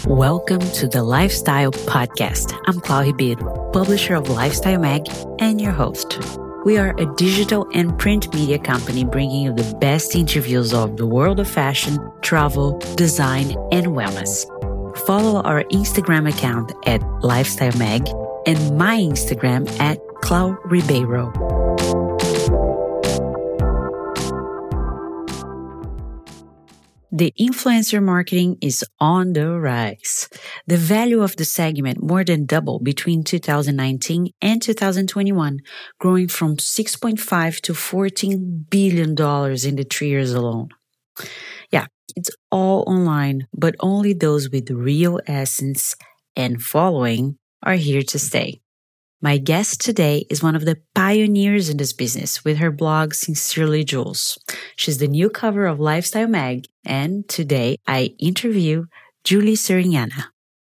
Welcome to the Lifestyle Podcast. I'm Clau Ribeiro, publisher of Lifestyle Mag and your host. We are a digital and print media company bringing you the best interviews of the world of fashion, travel, design, and wellness. Follow our Instagram account at Lifestyle Mag and my Instagram at Clau Ribeiro. The influencer marketing is on the rise. The value of the segment more than doubled between 2019 and 2021, growing from $6.5 to $14 billion in the 3 years alone. Yeah, it's all online, but only those with real essence and following are here to stay. My guest today is one of the pioneers in this business with her blog Sincerely Jules. She's the new cover of Lifestyle Mag, and today I interview Julie Surignana.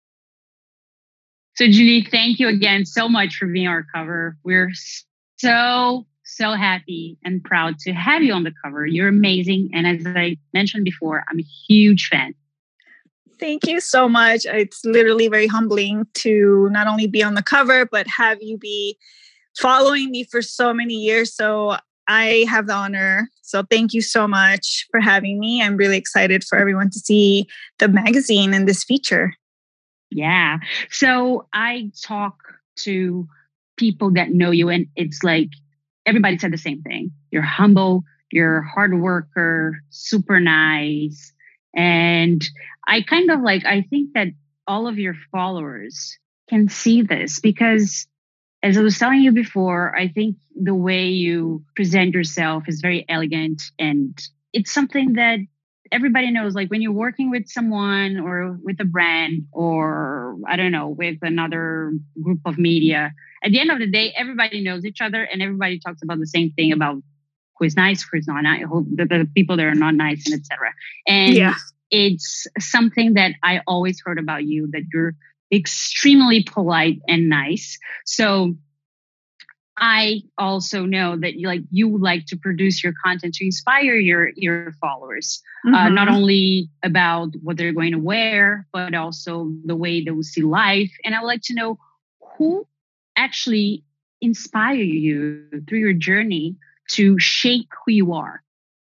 So Julie, thank you again so much for being our cover. We're so happy and proud to have you on the cover. You're amazing. And as I mentioned before, I'm a huge fan. Thank you so much. It's literally very humbling to not only be on the cover, but have you be following me for so many years. So I have the honor. So thank you so much for having me. I'm really excited for everyone to see the magazine and this feature. Yeah. So I talk to people that know you, and it's like everybody said the same thing. You're humble, you're a hard worker, super nice. And I think that all of your followers can see this because, as I was telling you before, I think the way you present yourself is very elegant, and it's something that everybody knows. Like when you're working with someone or with a brand or, I don't know, with another group of media, at the end of the day, everybody knows each other and everybody talks about the same thing about who is nice, who is not nice, the people that are not nice, and etc. And it's something that I always heard about you, that you're extremely polite and nice. So I also know that you like to produce your content to inspire your followers, not only about what they're going to wear, but also the way they will see life. And I would like to know who actually inspired you through your journey to shape who you are.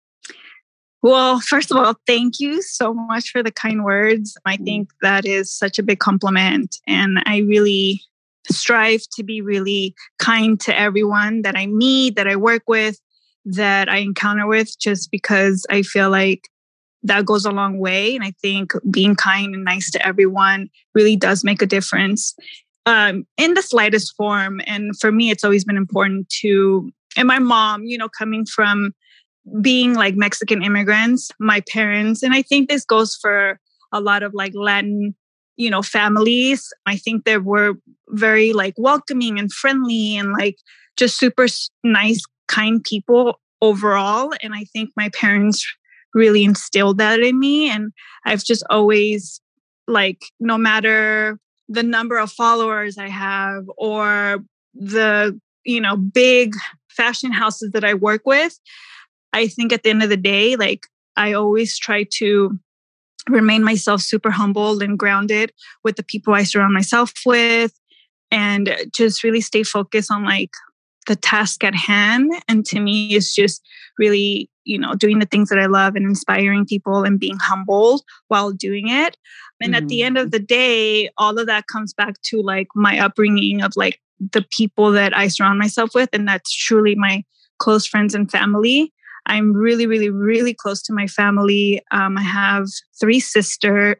Well, first of all, thank you so much for the kind words. I think that is such a big compliment. And I really strive to be really kind to everyone that I meet, that I work with, that I encounter with, just because I feel like that goes a long way. And I think being kind and nice to everyone really does make a difference in the slightest form. And for me, it's always been important and my mom, coming from being like Mexican immigrants, my parents, and I think this goes for a lot of like Latin, families. I think they were very like welcoming and friendly and like just super nice, kind people overall. And I think my parents really instilled that in me. And I've just always like, no matter the number of followers I have or the, big fashion houses that I work with, I think at the end of the day, like I always try to remain myself super humbled and grounded with the people I surround myself with, and just really stay focused on like the task at hand. And to me, it's just really, doing the things that I love and inspiring people and being humbled while doing it. And at the end of the day, all of that comes back to like my upbringing of like the people that I surround myself with. And that's truly my close friends and family. I'm really, really, really close to my family. I have two sisters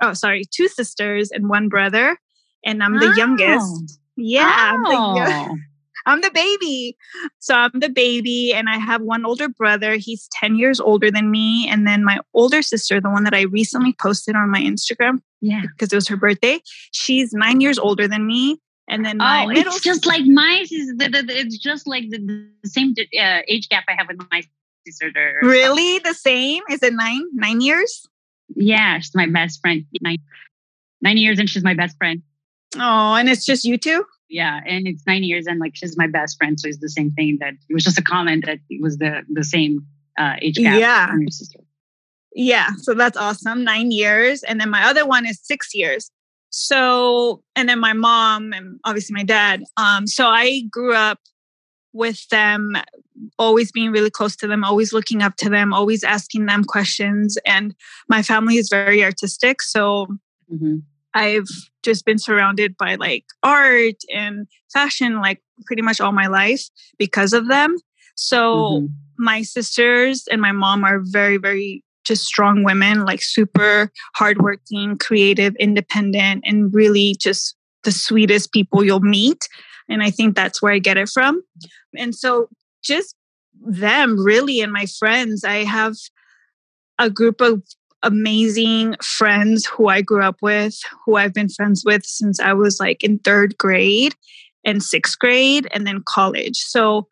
and one brother, and I'm the youngest. Yeah, I'm the baby. So I'm the baby, and I have one older brother. He's 10 years older than me. And then my older sister, the one that I recently posted on my Instagram, because it was her birthday, she's 9 years older than me. And then it's just like mine. It's just like the same age gap I have with my sister. Really? The same? Is it 9 years? Yeah, she's my best friend. 9 years, and she's my best friend. Oh, and it's just you two? Yeah, and it's 9 years, and like she's my best friend, so it's the same thing. That it was just a comment that it was the same age gap from your sister. Yeah, so that's awesome. 9 years, and then my other one is 6 years. So, and then my mom and obviously my dad. So I grew up with them, always being really close to them, always looking up to them, always asking them questions. And my family is very artistic. So I've just been surrounded by like art and fashion, like pretty much all my life because of them. So my sisters and my mom are very, very just strong women, like super hardworking, creative, independent, and really just the sweetest people you'll meet. And I think that's where I get it from. And so just them really and my friends, I have a group of amazing friends who I grew up with, who I've been friends with since I was like in 3rd grade and 6th grade and then college. So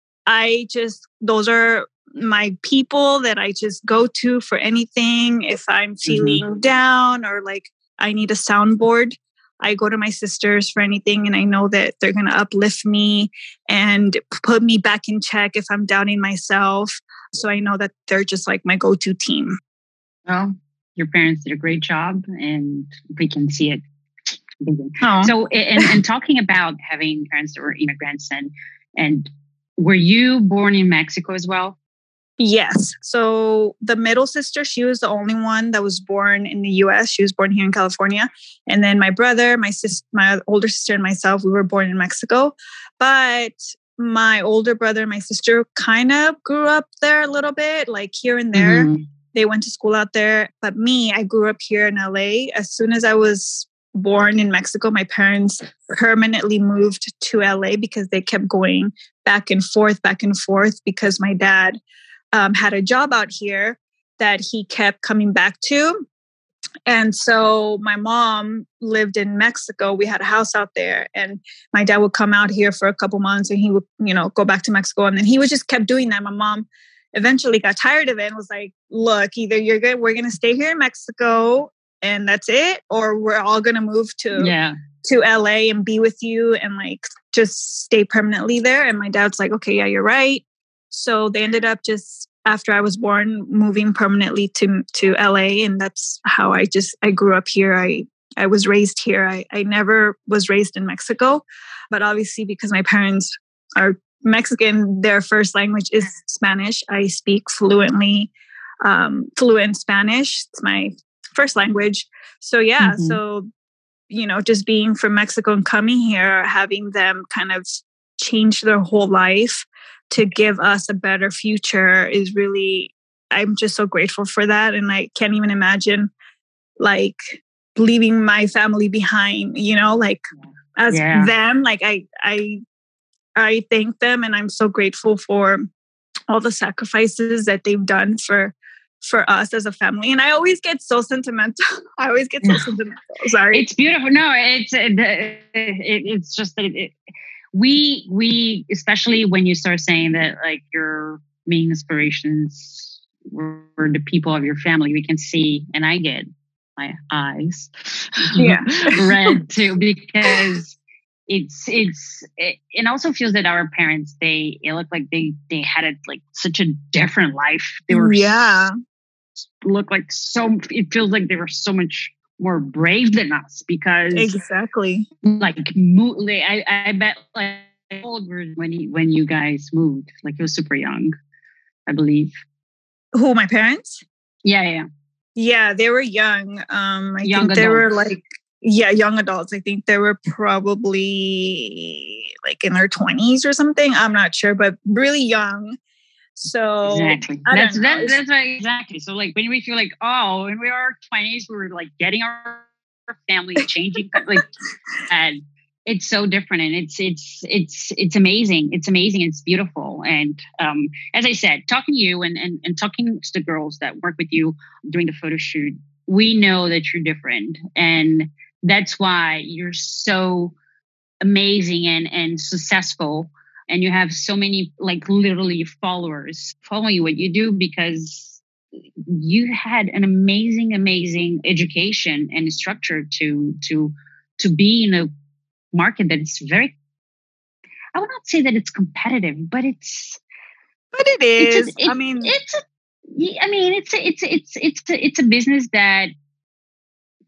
those are my people that I just go to for anything. If I'm feeling down or like I need a soundboard, I go to my sisters for anything, and I know that they're going to uplift me and put me back in check if I'm doubting myself. So I know that they're just like my go-to team. Well, your parents did a great job, and we can see it. Oh. So, and talking about having parents that were immigrants, and were you born in Mexico as well? Yes. So the middle sister, she was the only one that was born in the US. She was born here in California. And then my brother, my older sister and myself, we were born in Mexico. But my older brother and my sister kind of grew up there a little bit, like here and there. They went to school out there. But me, I grew up here in LA. As soon as I was born in Mexico, my parents permanently moved to LA because they kept going back and forth because my dad had a job out here that he kept coming back to. And so my mom lived in Mexico. We had a house out there, and my dad would come out here for a couple months and he would, go back to Mexico. And then he would just kept doing that. My mom eventually got tired of it and was like, look, either we're going to stay here in Mexico and that's it, or we're all going to move to LA and be with you and like just stay permanently there. And my dad's like, okay, yeah, you're right. So they ended up just after I was born, moving permanently to LA. And that's how I grew up here. I was raised here. I never was raised in Mexico, but obviously because my parents are Mexican, their first language is Spanish. I speak fluent Spanish. It's my first language. So yeah, so, just being from Mexico and coming here, having them kind of change their whole life to give us a better future is really, I'm just so grateful for that. And I can't even imagine like leaving my family behind, as them, like I thank them and I'm so grateful for all the sacrifices that they've done for us as a family. And I always get so sentimental. Sorry. It's beautiful. No, it's just that we especially when you start saying that like your main inspirations were the people of your family, we can see, and I get my eyes red too, because it also feels that our parents, they look like they had like such a different life. They were it feels like they were so much more brave than us because exactly like I bet like how old were when you guys moved? Like you were super young, I believe. Who, my parents? Yeah, they were young. I young think adults. They were like young adults. I think they were probably like in their 20s or something. I'm not sure, but really young. So exactly. That's right, exactly. So like when we feel like, oh, when we were our 20s, we were like getting our family changing, like, and it's so different, and it's amazing. It's amazing. It's beautiful. And as I said, talking to you and talking to the girls that work with you during the photo shoot, we know that you're different, and that's why you're so amazing and successful. And you have so many, like literally followers following what you do because you had an amazing education and structure to be in a market that is very, I would not say that it's competitive, but it is. It's a business that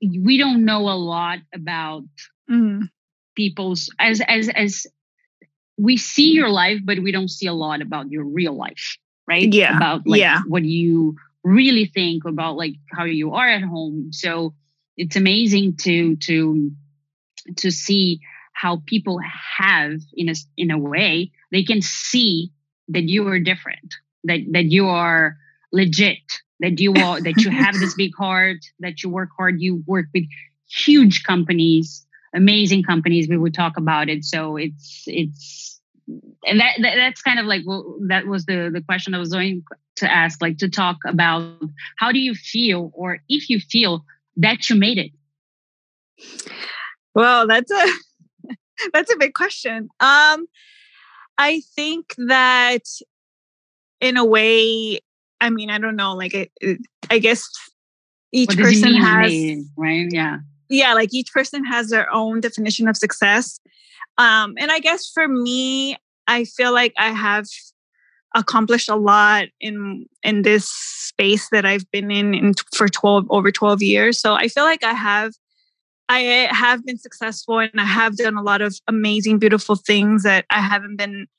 we don't know a lot about people's as we see your life, but we don't see a lot about your real life, right? Yeah. About like what you really think about, like how you are at home. So it's amazing to see how people have in a way they can see that you are different, that you are legit, that you have this big heart, that you work hard, you work with huge companies, amazing companies. We would talk about it. So it's and that's kind of like, well, that was the question I was going to ask, like to talk about how do you feel, or if you feel that you made it? Well, that's a big question. I think that in a way, I mean, I don't know, like I guess each person has, right? Yeah, like each person has their own definition of success. And I guess for me, I feel like I have accomplished a lot in this space that I've been in for over 12 years. So I feel like I have been successful, and I have done a lot of amazing, beautiful things that I haven't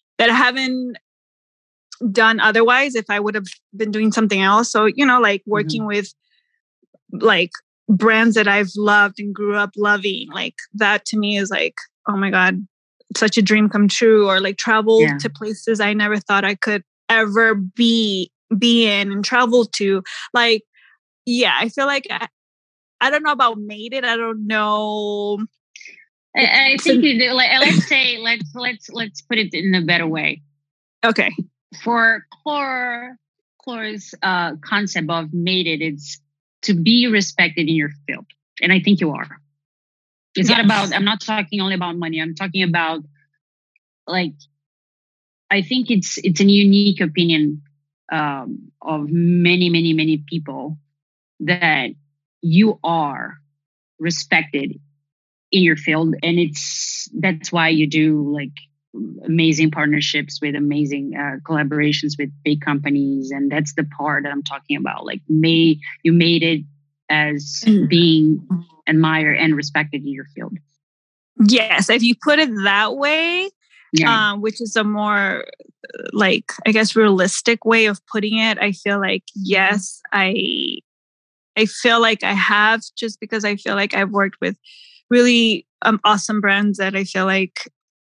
done otherwise if I would have been doing something else. So, like working with like brands that I've loved and grew up loving, like that to me is like, oh my God, such a dream come true. Or like travel to places I never thought I could ever be in and travel to. Like, yeah, I feel like I don't know about made it. I don't know. I think let's say let's put it in a better way. Okay. For Chloe's concept of made it, it's to be respected in your field, and I think you are. It's not about. I'm not talking only about money. I'm talking about like. I think it's a unique opinion of many people that you are respected in your field, and that's why you do like amazing partnerships with amazing collaborations with big companies, and that's the part that I'm talking about. Like, you made it as being admired and respected in your field. Yes, if you put it that way, which is a more like, I guess, realistic way of putting it. I feel like, yes, I feel like I have, just because I feel like I've worked with really awesome brands that I feel like,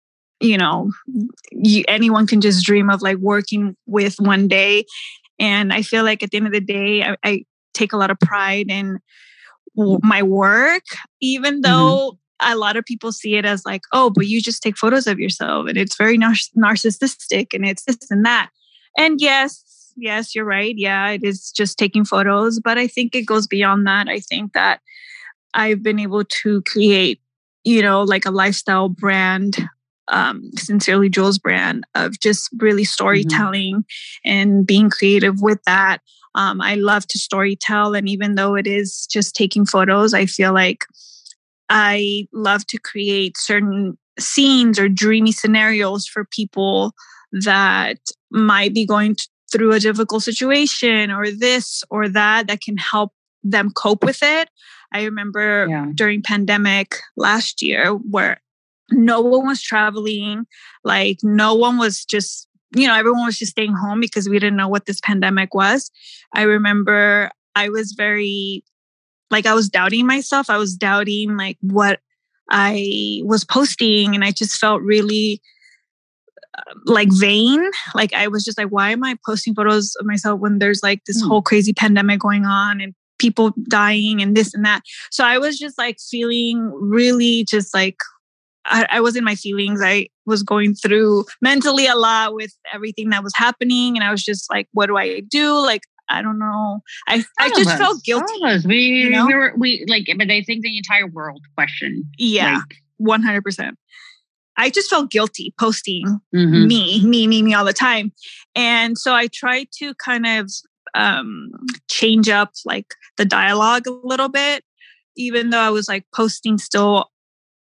anyone can just dream of like working with one day. And I feel like at the end of the day, I take a lot of pride in my work, even though a lot of people see it as like, oh, but you just take photos of yourself and it's very narcissistic and it's this and that. And yes, you're right. Yeah, it is just taking photos, but I think it goes beyond that. I think that I've been able to create, like a lifestyle brand, Sincerely Jules brand, of just really storytelling and being creative with that. I love to storytell. And even though it is just taking photos, I feel like I love to create certain scenes or dreamy scenarios for people that might be going through a difficult situation or this or that can help them cope with it. I remember during pandemic last year where no one was traveling, like no one was just, everyone was just staying home because we didn't know what this pandemic was. I remember I was very, like, I was doubting myself. I was doubting like what I was posting, and I just felt really like vain. Like I was just like, why am I posting photos of myself when there's like this whole crazy pandemic going on and people dying and this and that? So I was just like feeling really just like, I was in my feelings. I was going through mentally a lot with everything that was happening. And I was just like, what do I do? Like, I don't know. I just felt guilty. We like, but I think the entire world questioned. Yeah, like, 100%. I just felt guilty posting me all the time. And so I tried to kind of change up like the dialogue a little bit, even though I was like posting still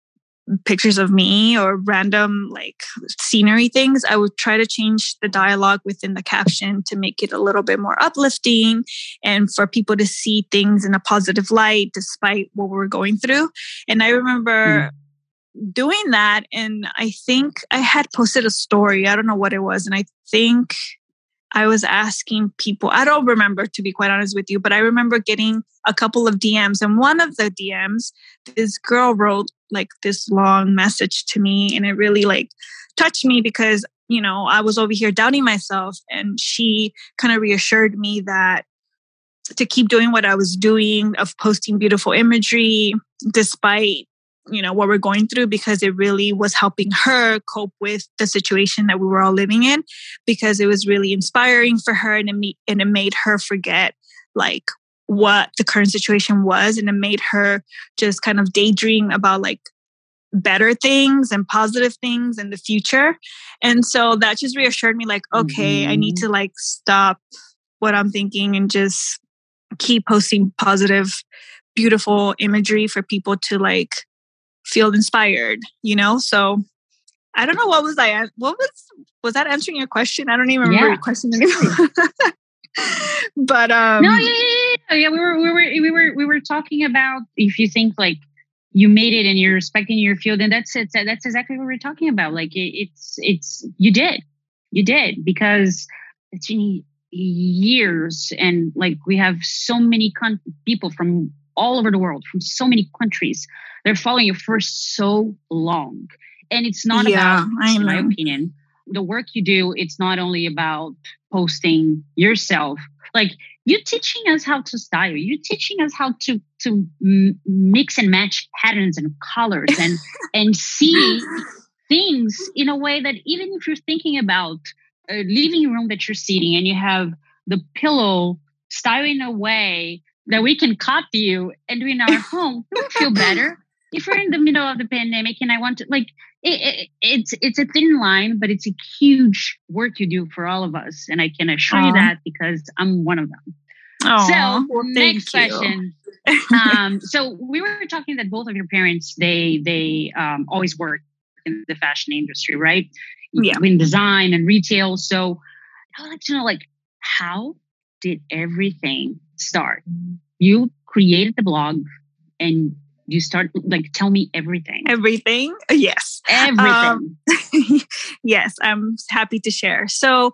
pictures of me or random like scenery things, I would try to change the dialogue within the caption to make it a little bit more uplifting and for people to see things in a positive light despite what we're going through. And I remember doing that, and I think I had posted a story. I don't know what it was. And I think I was asking people, I don't remember, to be quite honest with you, but I remember getting a couple of DMs. And one of the DMs, this girl wrote like this long message to me, and it really like touched me because, you know, I was over here doubting myself, and she kind of reassured me that to keep doing what I was doing, of posting beautiful imagery despite, you know, what we're going through, because it really was helping her cope with the situation that we were all living in, because it was really inspiring for her, and it made her forget like what the current situation was, and it made her just kind of daydream about like better things and positive things in the future. And so that just reassured me like, okay, I need to like stop what I'm thinking and just keep posting positive, beautiful imagery for people to like feel inspired, you know? So I don't know, was that answering your question? I don't even remember your question anymore. But we were talking about, if you think like you made it and you're respecting your field, and that's it. That's exactly what we're talking about. Like it's you did because it's been years, and like we have so many people from all over the world, from so many countries. They're following you for so long. And it's not about, in my opinion, the work you do. It's not only about posting yourself. Like, you're teaching us how to style. You're teaching us how to mix and match patterns and colors and see things in a way that even if you're thinking about a living room that you're sitting and you have the pillow styled in a way that we can copy you and do in our home, we will feel better. If we're in the middle of the pandemic and I want to, like, it's a thin line, but it's a huge work you do for all of us. And I can assure you that because I'm one of them. So next question. So we were talking that both of your parents, they always work in the fashion industry, right? Yeah. In design and retail. So I would like to know, like, how did everything start? You created the blog and you start, like, tell me everything. Everything? Yes. Everything. Yes, I'm happy to share. So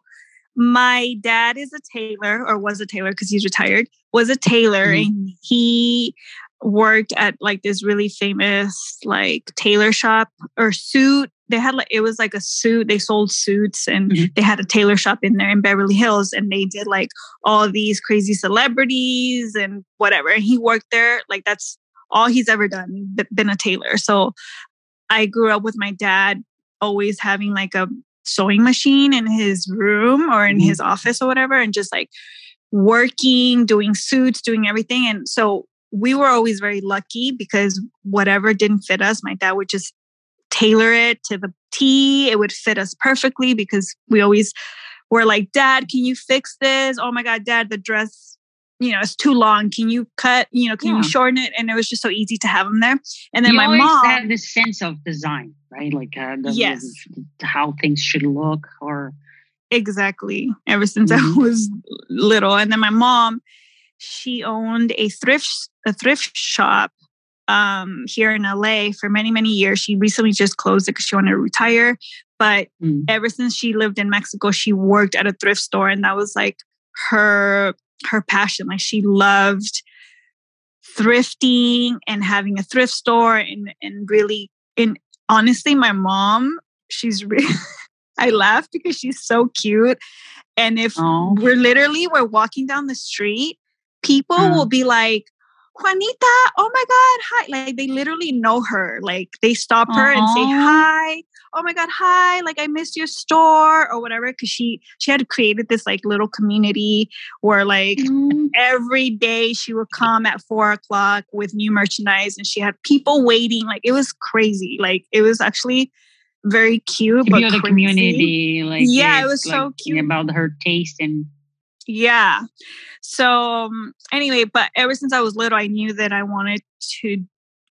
my dad is a tailor, or was a tailor because he's retired, was a tailor. And he worked at like this really famous like tailor shop or suit. They had like, it was like a suit. They sold suits and they had a tailor shop in there in Beverly Hills. And they did like all these crazy celebrities and whatever. And he worked there. Like, that's all he's ever done, been a tailor. So I grew up with my dad always having like a sewing machine in his room or in his office or whatever, and just like working, doing suits, doing everything. And so we were always very lucky because whatever didn't fit us, my dad would just tailor it to the T. It would fit us perfectly because we always were like, Dad, can you fix this? Oh my God, Dad, the dress, it's too long. Can you cut, can you shorten it? And it was just so easy to have him there. And then you my always mom had this sense of design, right? Like how things should look, or exactly. Ever since I was little. And then my mom, she owned a thrift shop here in LA for many, many years. She recently just closed it because she wanted to retire. But ever since she lived in Mexico, she worked at a thrift store, and that was like her passion. Like, she loved thrifting and having a thrift store and really, and honestly, my mom, she's really, I laugh because she's so cute. And if we're walking down the street, people will be like, Juanita, oh my God, hi. Like, they literally know her. Like, they stop her and say, hi. Oh my God, hi. Like, I missed your store or whatever. Cause she had created this like little community where like every day she would come at 4:00 with new merchandise, and she had people waiting. Like, it was crazy. Like, it was actually very cute. But the community, like, it was like, so cute about her taste and. Yeah. So anyway, but ever since I was little, I knew that I wanted to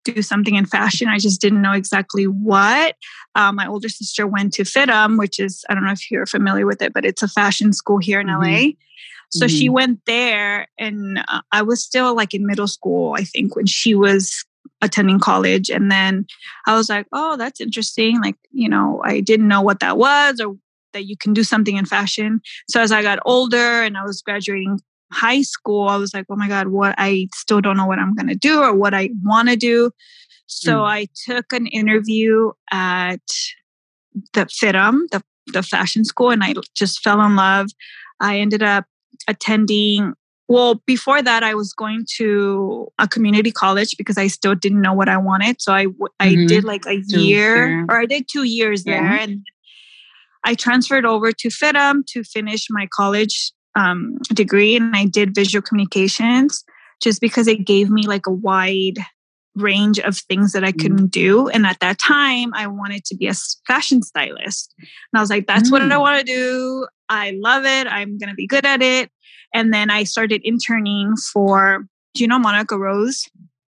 do something in fashion. I just didn't know exactly what. My older sister went to FIDM, which is, I don't know if you're familiar with it, but it's a fashion school here in LA. So she went there, and I was still like in middle school, I think, when she was attending college. And then I was like, oh, that's interesting. Like, you know, I didn't know what that was, or that you can do something in fashion. So as I got older and I was graduating high school, I was like, oh my God, I still don't know what I'm going to do or what I want to do. So I took an interview at the FIDM, the fashion school, and I just fell in love. I ended up attending. Well, before that, I was going to a community college because I still didn't know what I wanted. So I did like a year, or I did 2 years there. And I transferred over to FIDM to finish my college degree. And I did visual communications just because it gave me like a wide range of things that I couldn't do. And at that time, I wanted to be a fashion stylist. And I was like, that's what I want to do. I love it. I'm going to be good at it. And then I started interning for, do you know Monica Rose?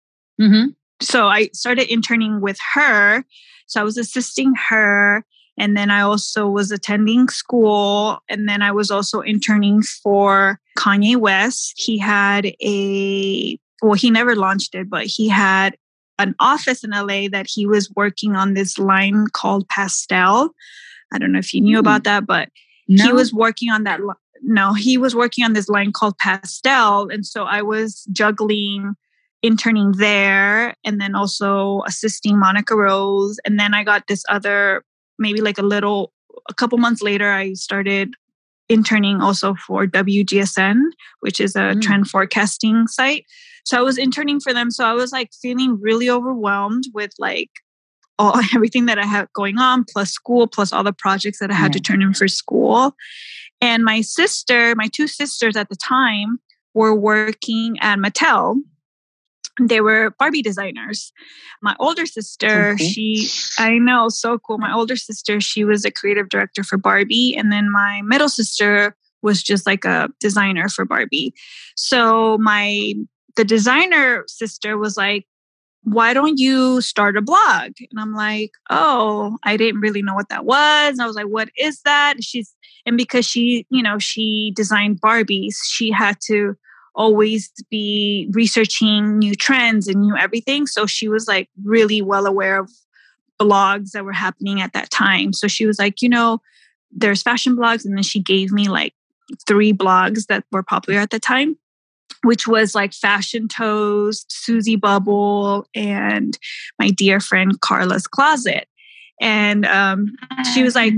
So I started interning with her. So I was assisting her. And then I also was attending school. And then I was also interning for Kanye West. He had he never launched it, but he had an office in LA that he was working on this line called Pastel. I don't know if you knew about that, but he was working on that. No, he was working on this line called Pastel. And so I was interning there, and then also assisting Monica Rose. And then I got this other, maybe like a couple months later, I started interning also for WGSN, which is a trend forecasting site. So I was interning for them. So I was like feeling really overwhelmed with like everything that I had going on, plus school, plus all the projects that I had to turn in for school. And my two sisters at the time were working at Mattel. They were Barbie designers. My older sister, I know, so cool. My older sister, she was a creative director for Barbie. And then my middle sister was just like a designer for Barbie. So the designer sister was like, why don't you start a blog? And I'm like, oh, I didn't really know what that was. And I was like, what is that? And because she designed Barbies, she had to always be researching new trends and new everything. So she was like really well aware of blogs that were happening at that time. So she was like, there's fashion blogs. And then she gave me like 3 blogs that were popular at the time, which was like Fashion Toast, Susie Bubble, and my dear friend Carla's Closet. And she was like,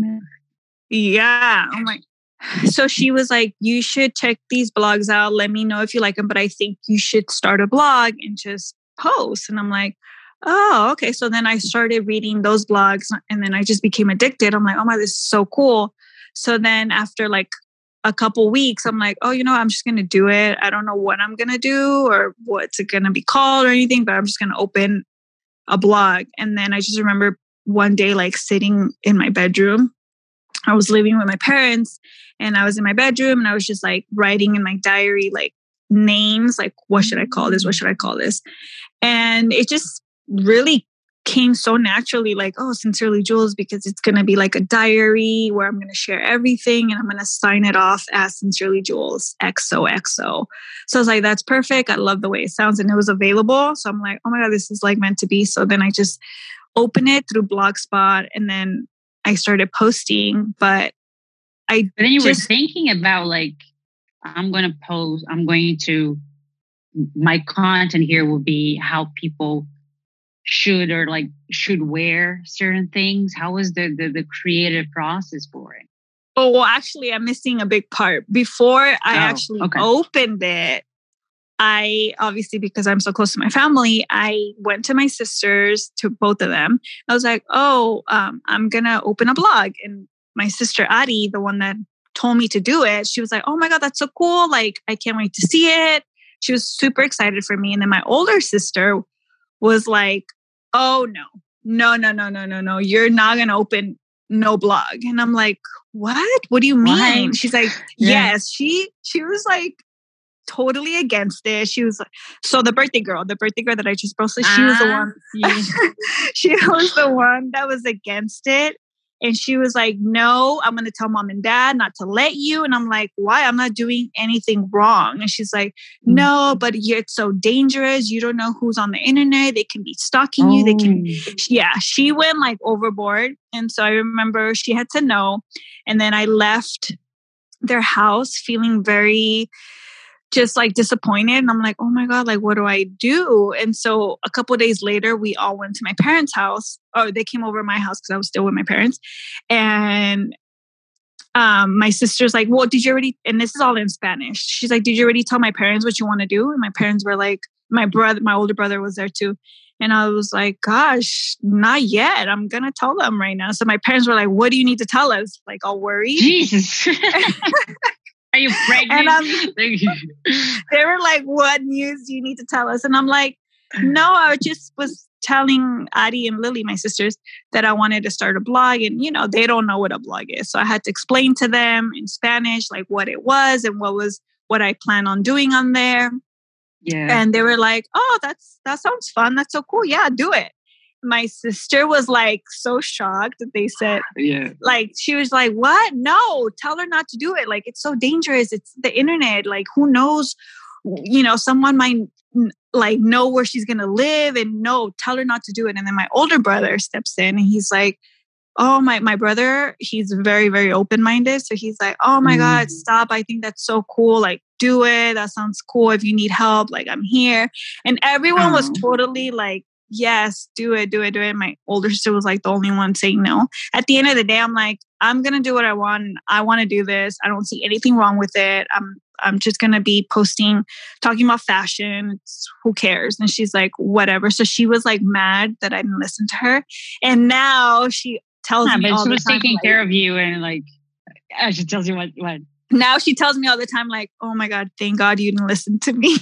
yeah, I'm like, so she was like, you should check these blogs out. Let me know if you like them, but I think you should start a blog and just post. And I'm like, oh, okay. So then I started reading those blogs, and then I just became addicted. I'm like, oh my, this is so cool. So then after like a couple weeks, I'm like, oh, I'm just going to do it. I don't know what I'm going to do or what's it going to be called or anything, but I'm just going to open a blog. And then I just remember one day, like sitting in my bedroom. I was living with my parents, and I was in my bedroom, and I was just like writing in my diary, like names, like, what should I call this? What should I call this? And it just really came so naturally, like, oh, Sincerely Jules, because it's going to be like a diary where I'm going to share everything, and I'm going to sign it off as Sincerely Jules XOXO. So I was like, that's perfect. I love the way it sounds. And it was available. So I'm like, oh my God, this is like meant to be. So then I just opened it through Blogspot, and then I started posting. But then you were thinking about like, my content here will be how people should wear certain things. How was the creative process for it? Oh, well, actually, I'm missing a big part. Before I opened it, I obviously, because I'm so close to my family, I went to my sisters, to both of them. I was like, I'm going to open a blog. And my sister, Adi, the one that told me to do it, she was like, oh my God, that's so cool. Like, I can't wait to see it. She was super excited for me. And then my older sister was like, oh, no. You're not going to open no blog. And I'm like, what? What do you mean? What? She's like, yes. She was like, totally against it. She was so the birthday girl that I just posted, she was the one. Yeah. She was the one that was against it. And she was like, no, I'm going to tell mom and dad not to let you. And I'm like, why? I'm not doing anything wrong. And she's like, no, but it's so dangerous. You don't know who's on the internet. They can be stalking you. They can, she went like overboard. And so I remember she had to know. And then I left their house feeling very just like disappointed. And I'm like, oh my God, like, what do I do? And so a couple of days later, we all went to my parents' house, or they came over to my house because I was still with my parents. And my sister's like, well, did you already, and this is all in Spanish. She's like, did you already tell my parents what you want to do? And my parents were like, my older brother was there too. And I was like, gosh, not yet. I'm going to tell them right now. So my parents were like, what do you need to tell us? Like, all worried. Jesus. Are you pregnant? And they were like, what news do you need to tell us? And I'm like, no, I just was telling Ari and Lily, my sisters, that I wanted to start a blog. And, they don't know what a blog is. So I had to explain to them in Spanish, like what it was and what I plan on doing on there. Yeah. And they were like, oh, that sounds fun. That's so cool. Yeah, do it. My sister was like so shocked that they said, like, she was like, what? No, tell her not to do it. Like, it's so dangerous. It's the internet. Like, who knows, someone might like know where she's going to live, and no, tell her not to do it. And then my older brother steps in and he's like, oh, my brother, he's very, very open-minded. So he's like, oh my God, stop. I think that's so cool. Like, do it. That sounds cool. If you need help, like, I'm here. And everyone was totally like, yes, do it. My older sister was like the only one saying no. At the end of the day, I'm like, I'm going to do what I want. I want to do this. I don't see anything wrong with it. I'm just going to be posting, talking about fashion. Who cares? And she's like, whatever. So she was like mad that I didn't listen to her. And now she tells me all the time. But she was taking care of you, and like, she tells you what. Now she tells me all the time, like, oh my God, thank God you didn't listen to me.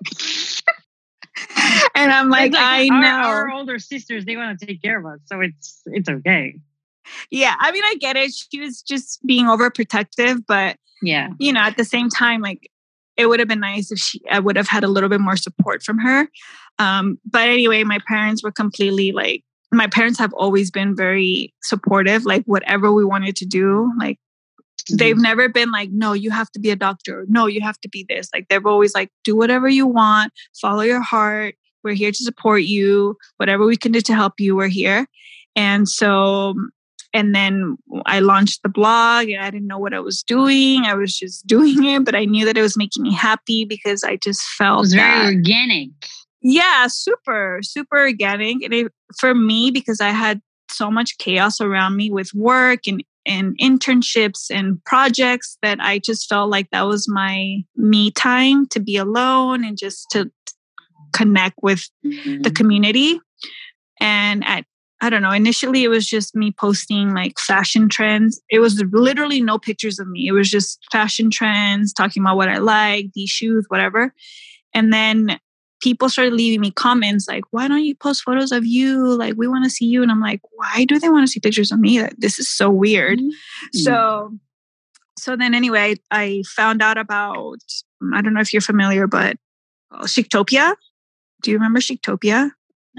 And I'm like, I know. Our older sisters, they want to take care of us. So it's okay. Yeah. I mean, I get it. She was just being overprotective, but yeah, at the same time, like, it would have been nice if I would have had a little bit more support from her. But anyway, my parents were completely like, my parents have always been very supportive. Like, whatever we wanted to do, like, they've never been like, no, you have to be a doctor. No, you have to be this. Like, they've always like, do whatever you want, follow your heart. We're here to support you. Whatever we can do to help you, we're here. And so, and then I launched the blog, and I didn't know what I was doing. I was just doing it, but I knew that it was making me happy because I just felt it was very organic. Yeah, super, super organic. And for me, because I had so much chaos around me with work and internships and projects, that I just felt like that was my me time to be alone and just to connect with the community. And I don't know, initially it was just me posting like fashion trends. It was literally no pictures of me. It was just fashion trends, talking about what I like, these shoes, whatever. And then people started leaving me comments like, why don't you post photos of you? Like, we want to see you. And I'm like, why do they want to see pictures of me? This is so weird. So then anyway, I found out about, I don't know if you're familiar, but Chictopia. Do you remember Chictopia?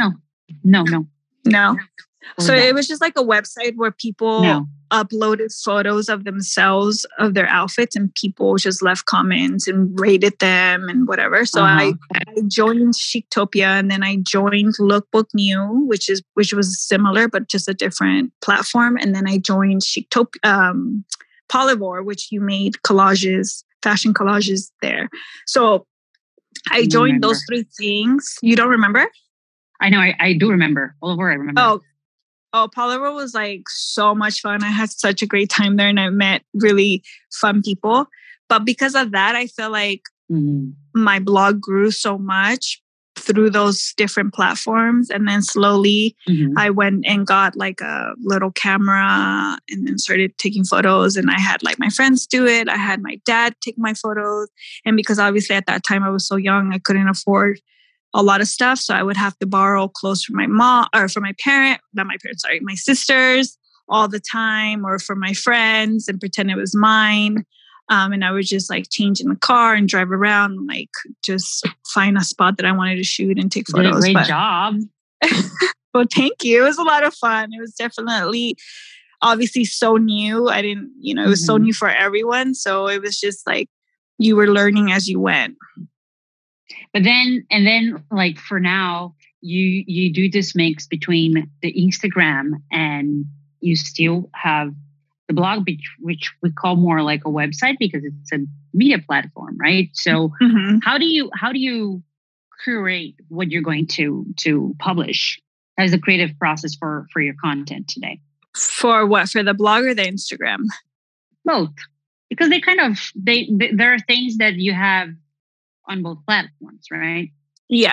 No. So it was just like a website where people uploaded photos of themselves, of their outfits, and people just left comments and rated them and whatever. So I joined Chictopia, and then I joined Lookbook New, which was similar but just a different platform. And then I joined Chictopia, Polyvore, which you made collages, fashion collages there. So I joined those three things. You don't remember? I know. I do remember. Polyvore, I remember. Oh, Polyvore was like so much fun. I had such a great time there, and I met really fun people. But because of that, I feel like my blog grew so much through those different platforms. And then slowly I went and got like a little camera and then started taking photos. And I had like my friends do it. I had my dad take my photos. And because obviously at that time I was so young, I couldn't afford a lot of stuff. So I would have to borrow clothes from my mom or from my my sisters all the time, or from my friends, and pretend it was mine. And I would just like change in the car and drive around, and, like just find a spot that I wanted to shoot and take photos. Did a great job. Well, thank you. It was a lot of fun. It was definitely, obviously, so new. I didn't, it was so new for everyone. So it was just like you were learning as you went. But then, like for now, you do this mix between the Instagram and you still have the blog, which we call more like a website because it's a media platform, right? So how do you curate what you're going to publish as a creative process for your content today? For what? For the blog or the Instagram? Both, because there are things that you have on both platforms, right? Yeah.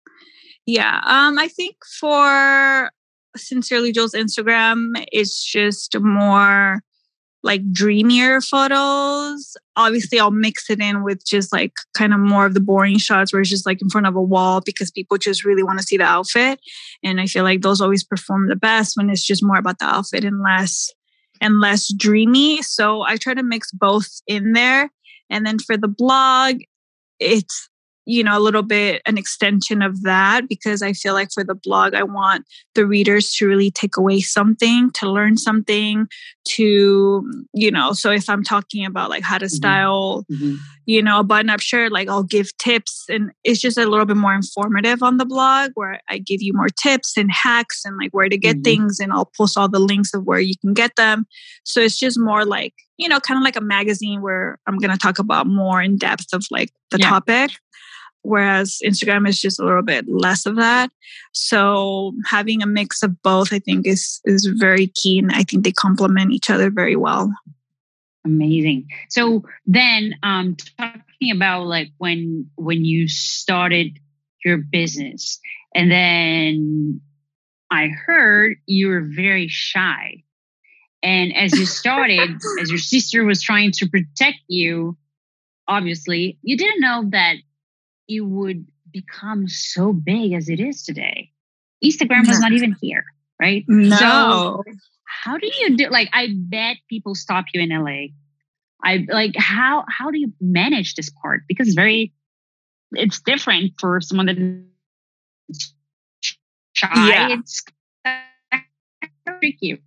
I think for Sincerely Jules Instagram, it's just more like dreamier photos. Obviously, I'll mix it in with just like kind of more of the boring shots where it's just like in front of a wall because people just really want to see the outfit. And I feel like those always perform the best when it's just more about the outfit and less dreamy. So I try to mix both in there. And then for the blog, it's a little bit an extension of that because I feel like for the blog, I want the readers to really take away something, to learn something, to, so if I'm talking about like how to style, a button-up shirt, like I'll give tips, and it's just a little bit more informative on the blog where I give you more tips and hacks and like where to get things, and I'll post all the links of where you can get them. So it's just more like, kind of like a magazine where I'm going to talk about more in depth of like the topic. Whereas Instagram is just a little bit less of that. So having a mix of both, I think is very key. And I think they complement each other very well. Amazing. So then talking about like when you started your business, and then I heard you were very shy. And as you started, as your sister was trying to protect you, obviously, you didn't know that it would become so big as it is today. Instagram was not even here, right? No. So how do you do? Like, I bet people stop you in LA. How do you manage this part? Because it's different for someone that's shy. Yeah. It's tricky.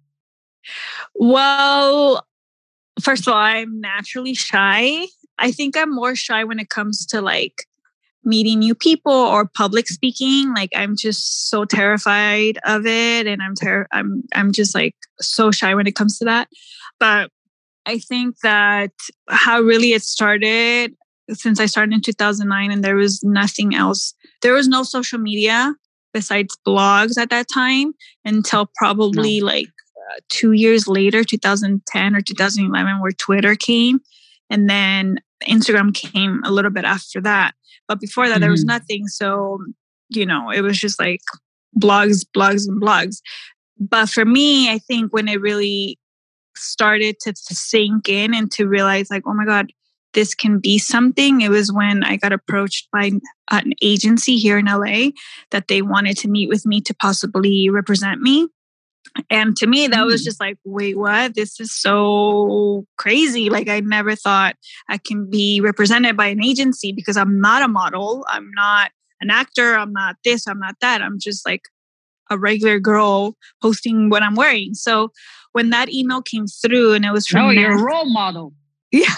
Well, first of all, I'm naturally shy. I think I'm more shy when it comes to like meeting new people or public speaking. Like I'm just so terrified of it, and I'm just like so shy when it comes to that. But I think that how really it started, since I started in 2009 and there was nothing else. There was no social media besides blogs at that time until probably 2 years later, 2010 or 2011, where Twitter came. And then Instagram came a little bit after that. But before that, there was nothing. So, it was just like blogs, and blogs. But for me, I think when it really started to sink in and to realize like, oh my God, this can be something. It was when I got approached by an agency here in LA that they wanted to meet with me to possibly represent me. And to me, that was just like, wait, what? This is so crazy. Like, I never thought I can be represented by an agency because I'm not a model. I'm not an actor. I'm not this. I'm not that. I'm just like a regular girl posting what I'm wearing. So when that email came through and it was from... you're a role model. Yeah.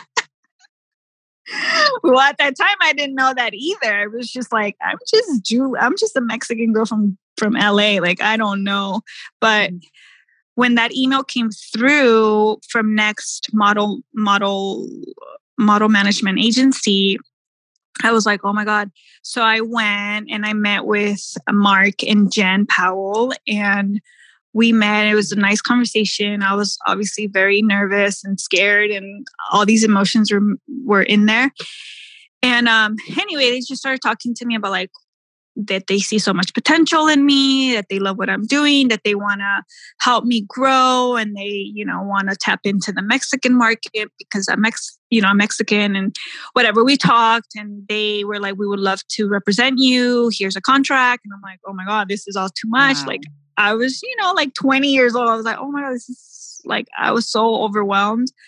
Well, at that time, I didn't know that either. It was just like, I'm just a Mexican girl from LA. Like, I don't know. But when that email came through from Next Model Management Agency, I was like, oh my God. So I went and I met with Mark and Jen Powell, and we met. It was a nice conversation. I was obviously very nervous and scared, and all these emotions were in there. And anyway, they just started talking to me about like that they see so much potential in me, that they love what I'm doing, that they want to help me grow, and they, want to tap into the Mexican market because I'm Mexican and whatever. We talked, and they were like, we would love to represent you. Here's a contract. And I'm like, oh my God, this is all too much. Wow. Like, I was, like 20 years old. I was like, oh my God, this is like, I was so overwhelmed.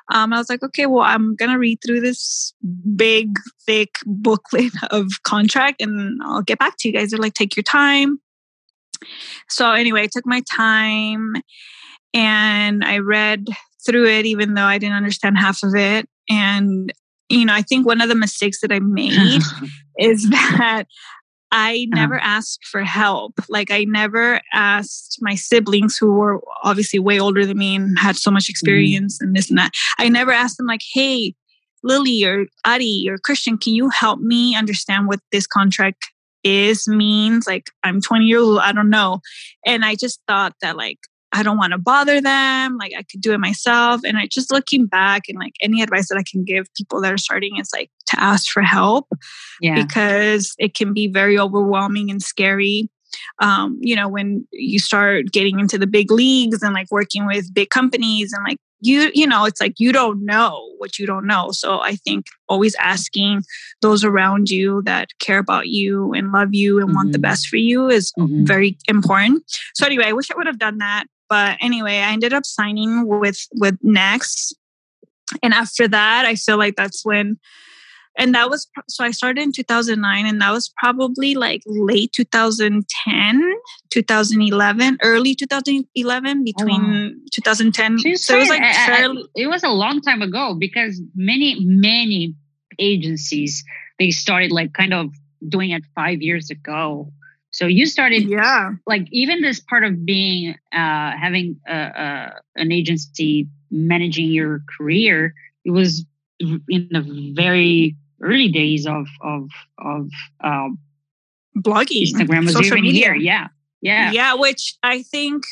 I was like, okay, well, I'm going to read through this big, thick booklet of contract and I'll get back to you guys. They're like, take your time. So anyway, I took my time and I read through it, even though I didn't understand half of it. And, I think one of the mistakes that I made is that I never asked for help. Like I never asked my siblings, who were obviously way older than me and had so much experience and this and that. I never asked them like, hey, Lily or Ari or Christian, can you help me understand what this contract means? Like I'm 20 years old, I don't know. And I just thought that like, I don't want to bother them. Like I could do it myself. And I just looking back and like any advice that I can give people that are starting is like to ask for help because it can be very overwhelming and scary. When you start getting into the big leagues and like working with big companies and like, it's like you don't know what you don't know. So I think always asking those around you that care about you and love you and want the best for you is very important. So anyway, I wish I would have done that. But anyway, I ended up signing with Next. And after that, I feel like that's when, and that was, so I started in 2009 and that was probably like late 2010, 2011, early 2011, between 2010. So it was like it was a long time ago because many agencies, they started like kind of doing it 5 years ago. So you started, like even this part of being, having an agency managing your career, it was in the very early days of blogging. Instagram was social even media. Here. Yeah, which I think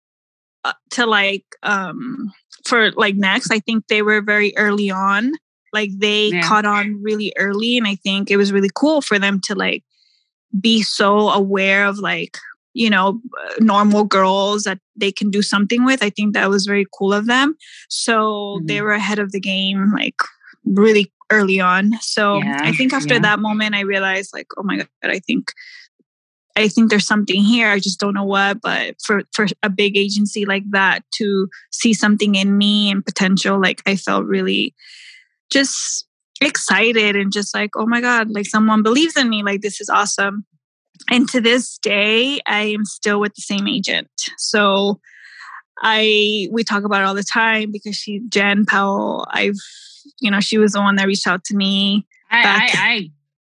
to like for like Next, I think they were very early on. Like they caught on really early, and I think it was really cool for them to like be so aware of like, normal girls that they can do something with. I think that was very cool of them. So they were ahead of the game, like really early on. So I think after that moment, I realized like, oh my God, I think there's something here. I just don't know what, but for a big agency like that to see something in me and potential, like I felt really just excited and just like, oh my God, like someone believes in me. Like this is awesome. And to this day, I am still with the same agent. So we talk about it all the time because Jen Powell, she was the one that reached out to me. I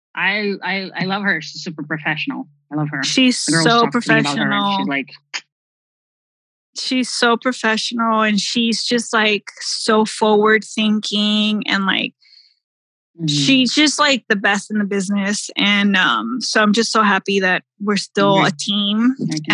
love her. She's super professional. I love her. She's so professional. She's so professional and she's just like so forward thinking and like she's just like the best in the business. And so I'm just so happy that we're still a team.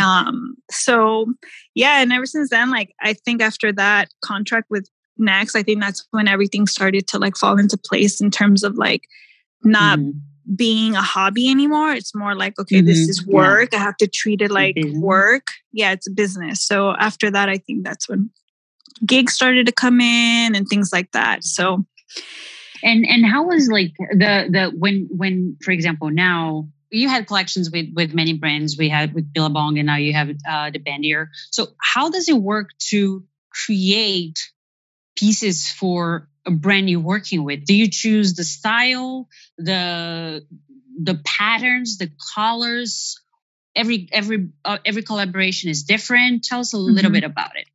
So yeah, and ever since then, like I think after that contract with Next, I think that's when everything started to like fall into place in terms of like not being a hobby anymore. It's more like, okay, this is work. I have to treat it like work. Yeah, it's a business. So after that, I think that's when gigs started to come in and things like that. So and how was like the when for example, now you had collections with many brands. We had with Billabong and now you have the Bandier. So how does it work to create pieces for a brand you're working with? Do you choose the style, the patterns, the colors? Every collaboration is different. Tell us a little bit about it.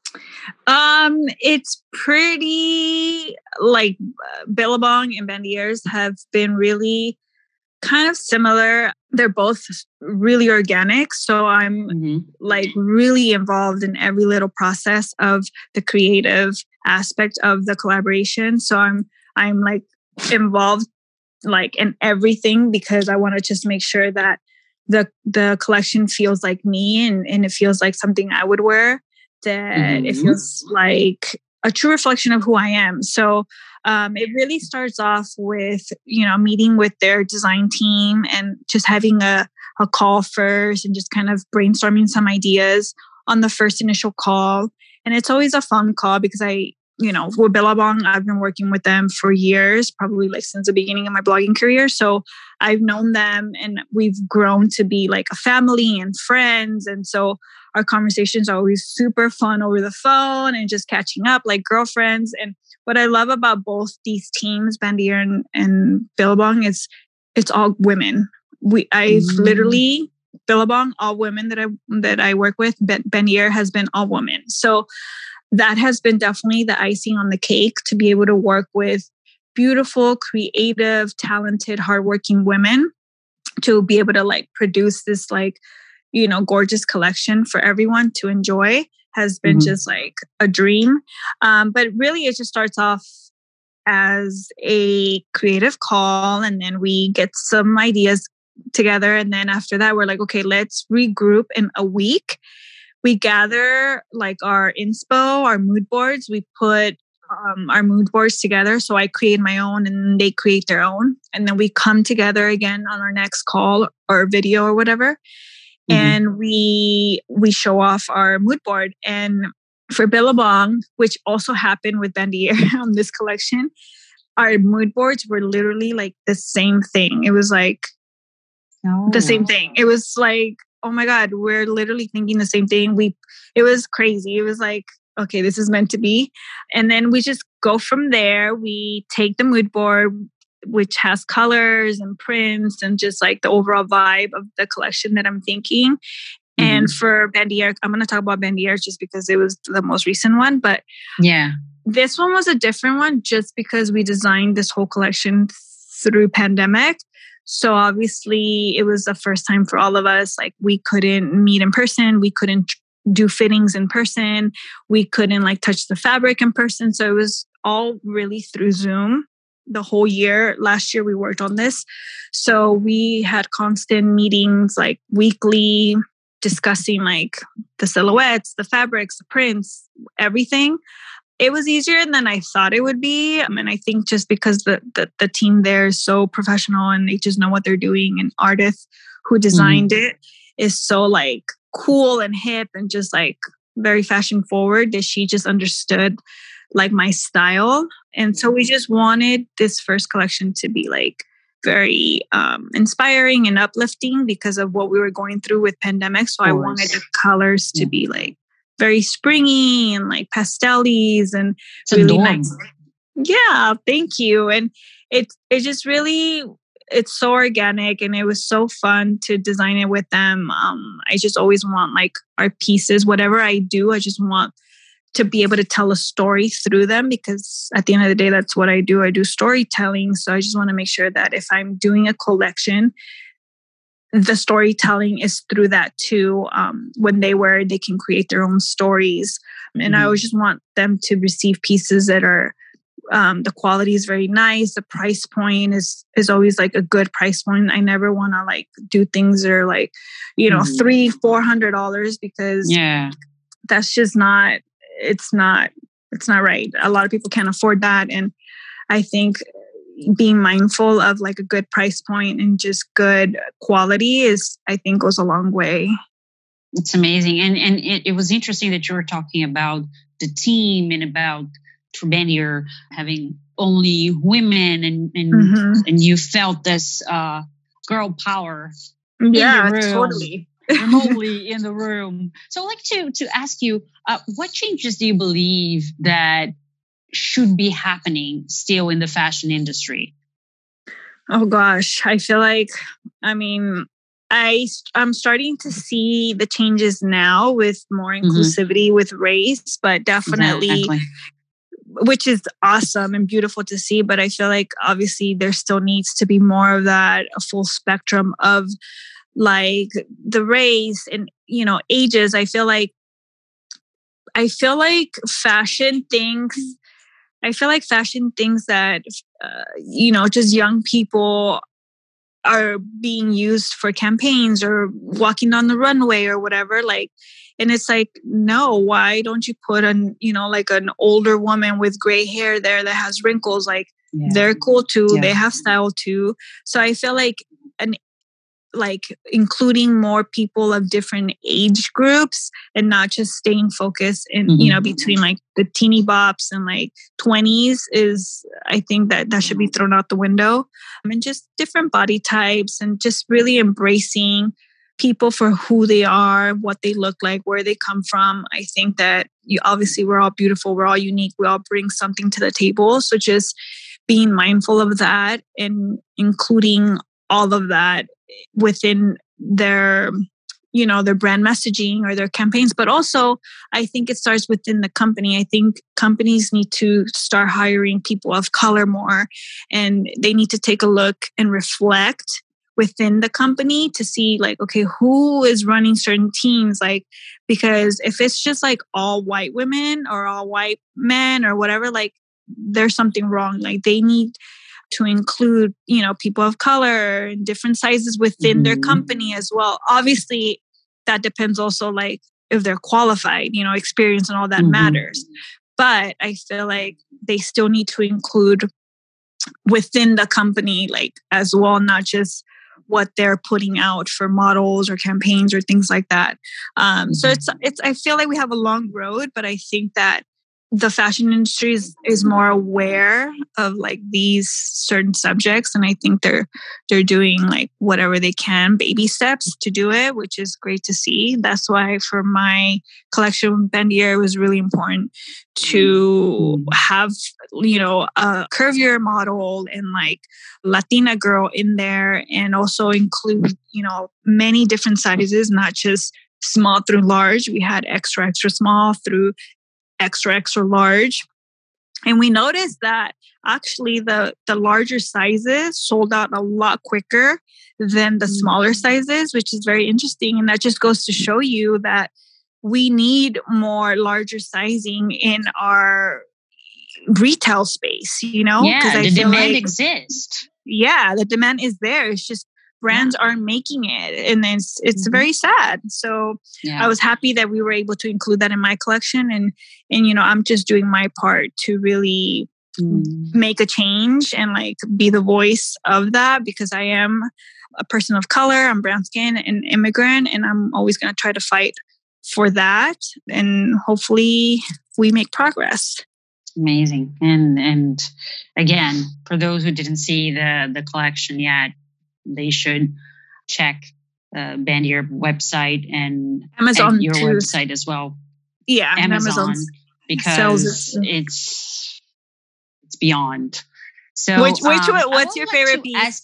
It's pretty like Billabong and Bandier's have been really kind of similar. They're both really organic. So I'm like really involved in every little process of the creative aspect of the collaboration. So I'm like involved like in everything because I want to just make sure that the collection feels like me and it feels like something I would wear, that it feels like a true reflection of who I am. So it really starts off with, meeting with their design team and just having a call first and just kind of brainstorming some ideas on the first initial call. And it's always a fun call because I with Billabong, I've been working with them for years, probably like since the beginning of my blogging career. So I've known them and we've grown to be like a family and friends. And so our conversations are always super fun over the phone and just catching up like girlfriends. And what I love about both these teams, Bandier and Billabong, is it's all women. I've literally Billabong, all women that I work with. Bandier has been all women. So that has been definitely the icing on the cake to be able to work with beautiful, creative, talented, hardworking women to be able to like produce this like, gorgeous collection for everyone to enjoy has been just like a dream. But really it just starts off as a creative call and then we get some ideas together. And then after that, we're like, okay, let's regroup in a week. We gather like our inspo, our mood boards. We put our mood boards together. So I create my own and they create their own. And then we come together again on our next call or video or whatever. And we show off our mood board. And for Billabong, which also happened with Bandier on this collection, our mood boards were literally like the same thing. It was like the same thing. It was like, oh my God, we're literally thinking the same thing. It was crazy. It was like, okay, this is meant to be. And then we just go from there. We take the mood board, which has colors and prints and just like the overall vibe of the collection that I'm thinking. And for Bandier, I'm going to talk about Bandier just because it was the most recent one. But yeah, this one was a different one just because we designed this whole collection through pandemic. So obviously it was the first time for all of us. Like we couldn't meet in person. We couldn't do fittings in person. We couldn't like touch the fabric in person. So it was all really through Zoom the whole year. Last year we worked on this. So we had constant meetings like weekly, discussing like the silhouettes, the fabrics, the prints, everything. It was easier than I thought it would be. And I think just because the team there is so professional and they just know what they're doing, and Ardith, who designed it, is so like cool and hip and just like very fashion forward, that she just understood like my style. And so we just wanted this first collection to be like very inspiring and uplifting because of what we were going through with pandemic. So I wanted the colors to be like very springy and like pastellies and it's really nice. Yeah, thank you. And it just really, it's so organic and it was so fun to design it with them. I just always want like our pieces, whatever I do, I just want to be able to tell a story through them, because at the end of the day, that's what I do. I do storytelling. So I just want to make sure that if I'm doing a collection, the storytelling is through that too. When they wear it, they can create their own stories. And I always just want them to receive pieces that are, the quality is very nice. The price point is always like a good price point. I never want to like do things that are like, $300-$400 because that's just not, it's not right. A lot of people can't afford that. And I think being mindful of like a good price point and just good quality I think goes a long way. It's amazing. And it was interesting that you were talking about the team and about Bandier having only women and you felt this girl power in the room. Totally. Remotely in the room. So I'd like to ask you, what changes do you believe that should be happening still in the fashion industry? Oh gosh, I feel like, I'm starting to see the changes now with more inclusivity with race, but definitely, which is awesome and beautiful to see. But I feel like obviously there still needs to be more of that, a full spectrum of like the race and, ages. I feel like fashion thinks that, just young people are being used for campaigns or walking on the runway or whatever. Like, and it's like, no, why don't you put like an older woman with gray hair there that has wrinkles? Like they're cool too. They have style too. So I feel like like including more people of different age groups and not just staying focused in, between like the teeny bops and like 20s is, I think that should be thrown out the window. And just different body types and just really embracing people for who they are, what they look like, where they come from. I think that obviously we're all beautiful, we're all unique, we all bring something to the table. So just being mindful of that and including all of that within their, their brand messaging or their campaigns. But also, I think it starts within the company. I think companies need to start hiring people of color more, and they need to take a look and reflect within the company to see like, okay, who is running certain teams? Like, because if it's just like all white women or all white men or whatever, like there's something wrong. Like they need to include, people of color and different sizes within their company as well. Obviously, that depends also like if they're qualified, experience and all that matters. But I feel like they still need to include within the company, like as well, not just what they're putting out for models or campaigns or things like that. So it's. I feel like we have a long road, but I think that the fashion industry is more aware of like these certain subjects, and I think they're doing like whatever they can, baby steps to do it, which is great to see. That's why for my collection with Bandier, it was really important to have a curvier model and like Latina girl in there, and also include many different sizes, not just small through large. We had extra small through extra large. And we noticed that actually the larger sizes sold out a lot quicker than the smaller sizes, which is very interesting. And that just goes to show you that we need more larger sizing in our retail space, Yeah, the demand exists. Yeah, the demand is there. It's just brands aren't making it, and it's very sad. So I was happy that we were able to include that in my collection, and I'm just doing my part to really make a change and like be the voice of that, because I am a person of color, I'm brown skin and immigrant, and I'm always going to try to fight for that, and hopefully we make progress. Amazing. And again, for those who didn't see the collection yet, they should check Bandier website and Amazon your too. website as well. Yeah, Amazon, because it's beyond. So, what's your favorite piece?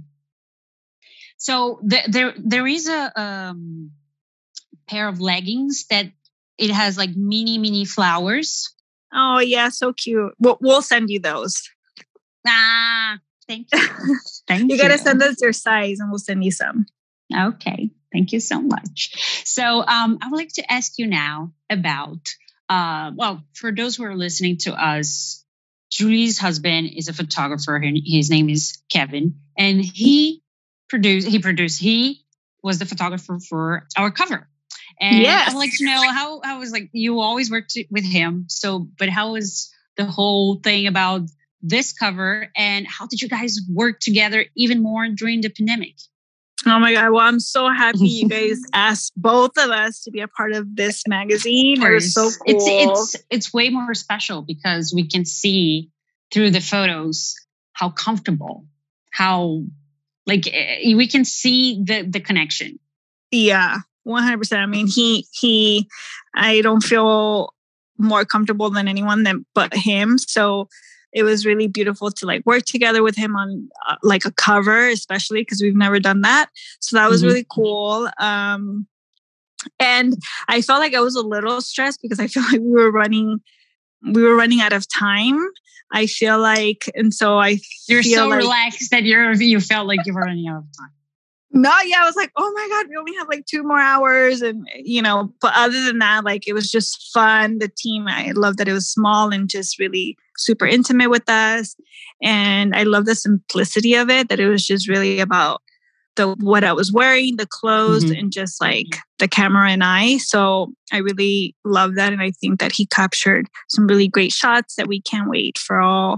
So there is a pair of leggings that it has like mini flowers. Oh yeah, so cute. We'll send you those. Thank you. Thank you. You got to send us your size and we'll send you some. Okay. Thank you so much. So I would like to ask you now about, for those who are listening to us, Julie's husband is a photographer. His name is Kevin, and he was the photographer for our cover. And yes. I'd like to know how was like, you always worked with him. So, but how was the whole thing about this cover, and how did you guys work together even more during the pandemic? Oh my God. Well, I'm so happy you guys asked both of us to be a part of this magazine. It was so cool. It's way more special because we can see through the photos how comfortable, how like we can see the connection. Yeah, 100%. I mean, I don't feel more comfortable than anyone but him. So it was really beautiful to like work together with him on like a cover, especially because we've never done that. So that was really cool. And I felt like I was a little stressed because I feel like we were running out of time. I feel like, and so you're so like, relaxed that you felt like you were running out of time. No, yeah, I was like, oh my God, we only have like 2 more hours. And, but other than that, like, it was just fun. The team, I love that it was small and just really super intimate with us. And I love the simplicity of it, that it was just really about what I was wearing, the clothes, and just like the camera and I. So I really love that. And I think that he captured some really great shots that we can't wait for all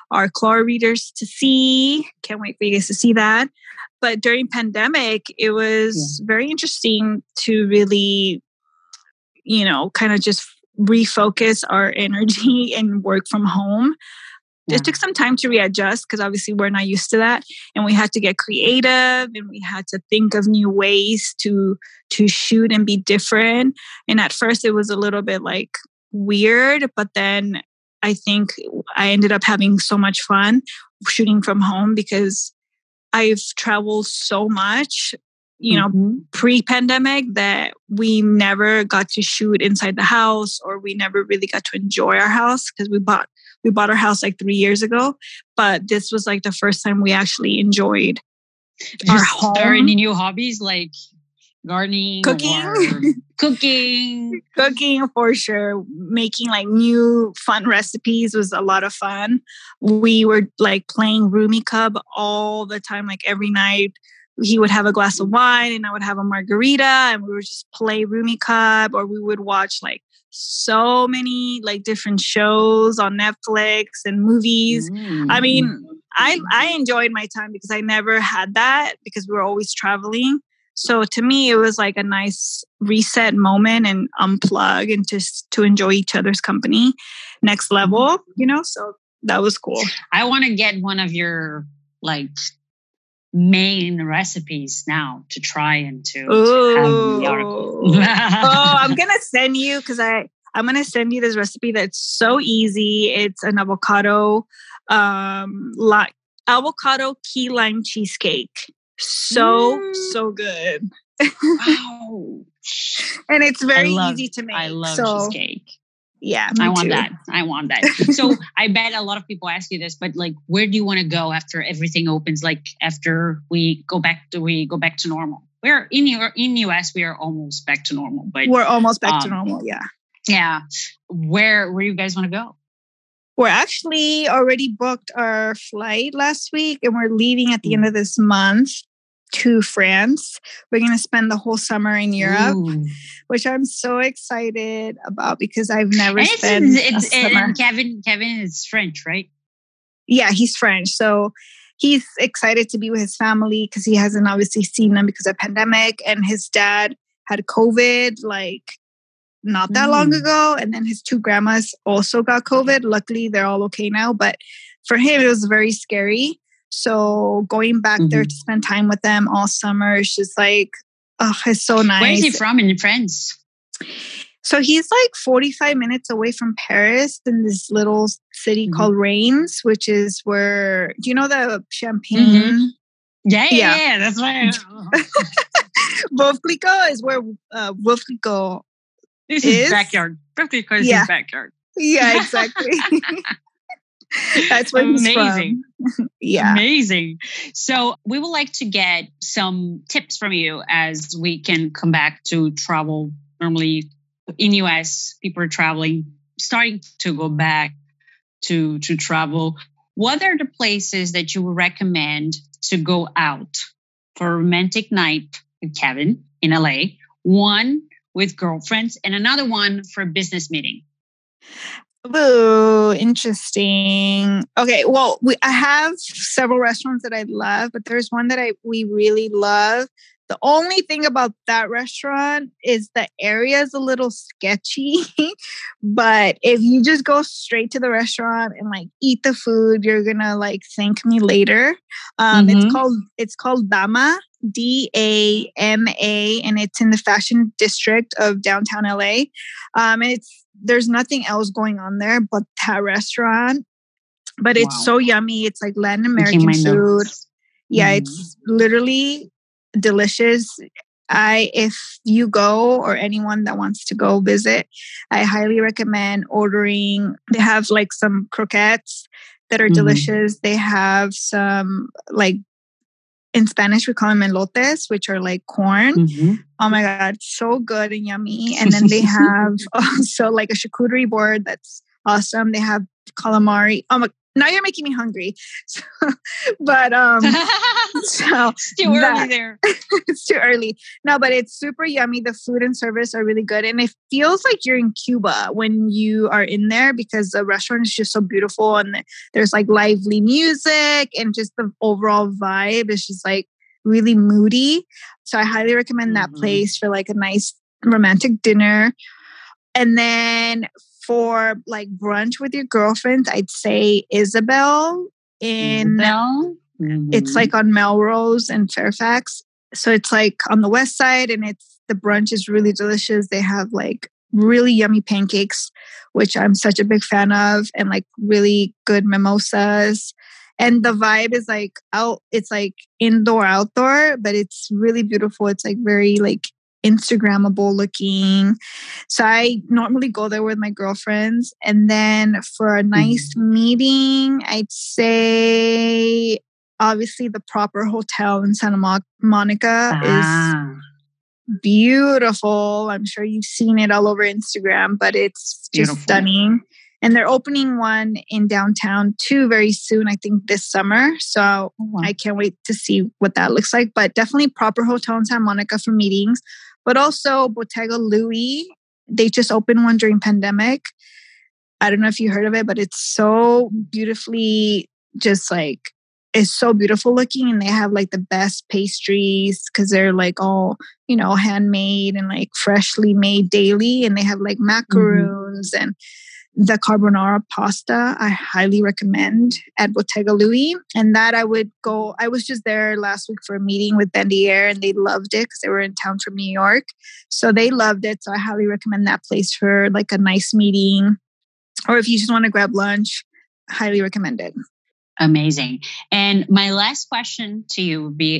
our Clara readers to see. Can't wait for you guys to see that. But during pandemic, it was very interesting to really, kind of just refocus our energy and work from home. It took some time to readjust because obviously we're not used to that. And we had to get creative and we had to think of new ways to shoot and be different. And at first it was a little bit like weird, but then I think I ended up having so much fun shooting from home because I've traveled so much, pre-pandemic that we never got to shoot inside the house, or we never really got to enjoy our house because we bought our house like 3 years ago. But this was like the first time we actually enjoyed our home. Start any new hobbies like gardening, cooking for sure. Making like new fun recipes was a lot of fun. We were like playing Rummikub all the time, like every night. He would have a glass of wine and I would have a margarita and we would just play Rummikub, or we would watch like so many like different shows on Netflix and movies. I mean, I enjoyed my time because I never had that because we were always traveling. So to me, it was like a nice reset moment and unplug and just to enjoy each other's company next level, so that was cool. I want to get one of your like main recipes now to try and to have the article. I'm going to send you because I'm going to send you this recipe that's so easy. It's an avocado key lime cheesecake. So good. Wow. And it's very easy to make. I love cheesecake. Yeah, I want that. So I bet a lot of people ask you this, but like, where do you want to go after everything opens? Like after we go back to normal. We're in US, we are almost back to normal, but we're almost back to normal. Yeah. Yeah. Where you guys want to go? We're actually already booked our flight last week and we're leaving at the end of this month to France. We're going to spend the whole summer in Europe, which I'm so excited about because I've never spent a summer. And Kevin is French, right? Yeah, he's French. So he's excited to be with his family because he hasn't obviously seen them because of pandemic, and his dad had COVID like not that long ago. And then his two grandmas also got COVID. Luckily, they're all okay now. But for him, it was very scary. So going back there to spend time with them all summer is just like, it's so nice. Where is he from in France? So he's like 45 minutes away from Paris in this little city called Reims, which is where, do you know the Champagne? Yeah, that's right. Veuve Clicquot is where Veuve Clicquot is his backyard. Veuve Clicquot is his backyard. Yeah, exactly. That's where he's from. Yeah. Amazing. So we would like to get some tips from you as we can come back to travel. Normally in US, people are traveling, starting to go back to travel. What are the places that you would recommend to go out for a romantic night with Kevin in LA? One with girlfriends and another one for a business meeting. Ooh, interesting. Okay, well, I have several restaurants that I love, but there's one that we really love. The only thing about that restaurant is the area is a little sketchy, but if you just go straight to the restaurant and like eat the food, you're gonna like thank me later. It's called Dama, Dama, and it's in the fashion district of downtown LA. And there's nothing else going on there but that restaurant. But it's so yummy. It's like Latin American food. Yeah, it's literally delicious. If you go, or anyone that wants to go visit, I highly recommend ordering. They have like some croquettes that are delicious. They have some like, in Spanish, we call them elotes, which are like corn. Oh my God, so good and yummy. And then they have also like a charcuterie board that's awesome. They have calamari. Now you're making me hungry. So, but so it's too early there. It's too early. No, but it's super yummy. The food and service are really good. And it feels like you're in Cuba when you are in there because the restaurant is just so beautiful and there's like lively music and just the overall vibe is just like really moody. So I highly recommend that place for like a nice romantic dinner. And then for like brunch with your girlfriend, I'd say Isabel. It's like on Melrose and Fairfax. So it's like on the west side and the brunch is really delicious. They have like really yummy pancakes, which I'm such a big fan of, and like really good mimosas. And the vibe is like it's like indoor, outdoor, but it's really beautiful. It's like very like Instagrammable looking. So I normally go there with my girlfriends. And then for a nice meeting, I'd say obviously the Proper Hotel in Santa Monica is beautiful. I'm sure you've seen it all over Instagram, but it's just stunning. And they're opening one in downtown too very soon, I think this summer. So I can't wait to see what that looks like. But definitely Proper Hotel in Santa Monica for meetings. But also Bottega Louis. They just opened one during pandemic. I don't know if you heard of it, but it's so beautifully just like, it's so beautiful looking. And they have like the best pastries because they're like all, handmade and like freshly made daily. And they have like macaroons and the carbonara pasta. I highly recommend at Bottega Louis. And that I was just there last week for a meeting with Bendier and they loved it because they were in town from New York. So they loved it. So I highly recommend that place for like a nice meeting. Or if you just want to grab lunch, highly recommend it. Amazing. And my last question to you would be,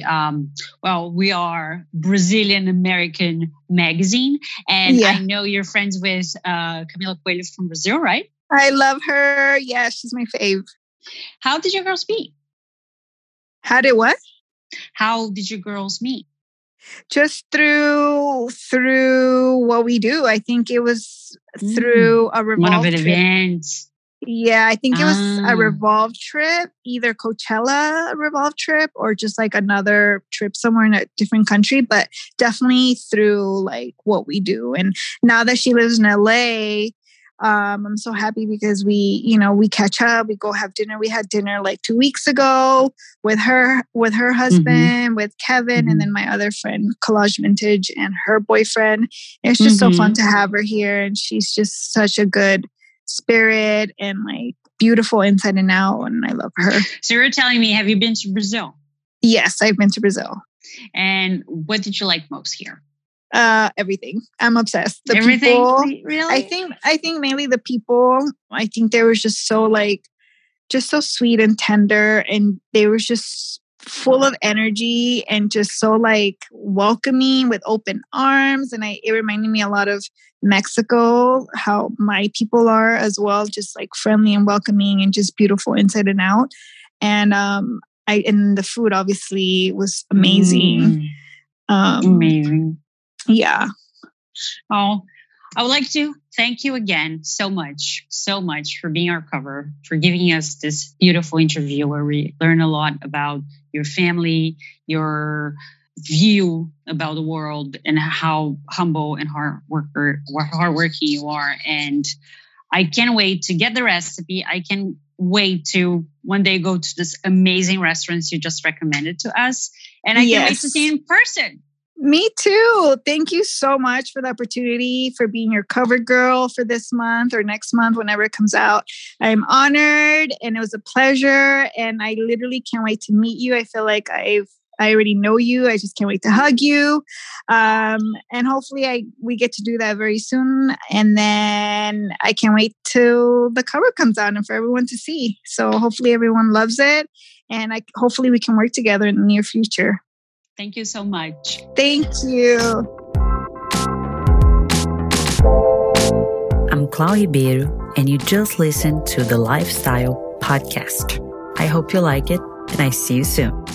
we are Brazilian American magazine, and I know you're friends with Camila Coelho from Brazil, right? I love her. Yeah, she's my fave. How did your girls meet? How did what? How did your girls meet? Just through what we do. I think it was through a Revolve one of the trip. Events. Yeah, I think it was a Revolve trip, either Coachella Revolve trip or just like another trip somewhere in a different country, but definitely through like what we do. And now that she lives in LA, I'm so happy because we catch up, we go have dinner. We had dinner like 2 weeks ago with her husband, with Kevin, and then my other friend, Collage Vintage, and her boyfriend. And it's just so fun to have her here. And she's just such a good spirit and like beautiful inside and out, and I love her. So you're telling me, have you been to Brazil? Yes, I've been to Brazil. And what did you like most here? Everything. I'm obsessed. The Everything? people, Really? I think mainly the people. I think they were just so sweet and tender, and they were just full of energy and just so like welcoming with open arms. And it reminded me a lot of Mexico, how my people are as well, just like friendly and welcoming and just beautiful inside and out. And and the food obviously was amazing. Amazing. Yeah. Oh, I would like to thank you again so much for being our cover, for giving us this beautiful interview where we learn a lot about your family, your view about the world, and how humble and hardworking you are. And I can't wait to get the recipe. I can wait to one day go to this amazing restaurants you just recommended to us. And I can't wait to see you in person. Me too. Thank you so much for the opportunity, for being your cover girl for this month or next month, whenever it comes out. I'm honored and it was a pleasure. And I literally can't wait to meet you. I feel like I already know you. I just can't wait to hug you. And hopefully we get to do that very soon. And then I can't wait till the cover comes out and for everyone to see. So hopefully everyone loves it. And hopefully we can work together in the near future. Thank you so much. Thank you. I'm Clau Ribeiro, and you just listened to the Lifestyle Podcast. I hope you like it, and I see you soon.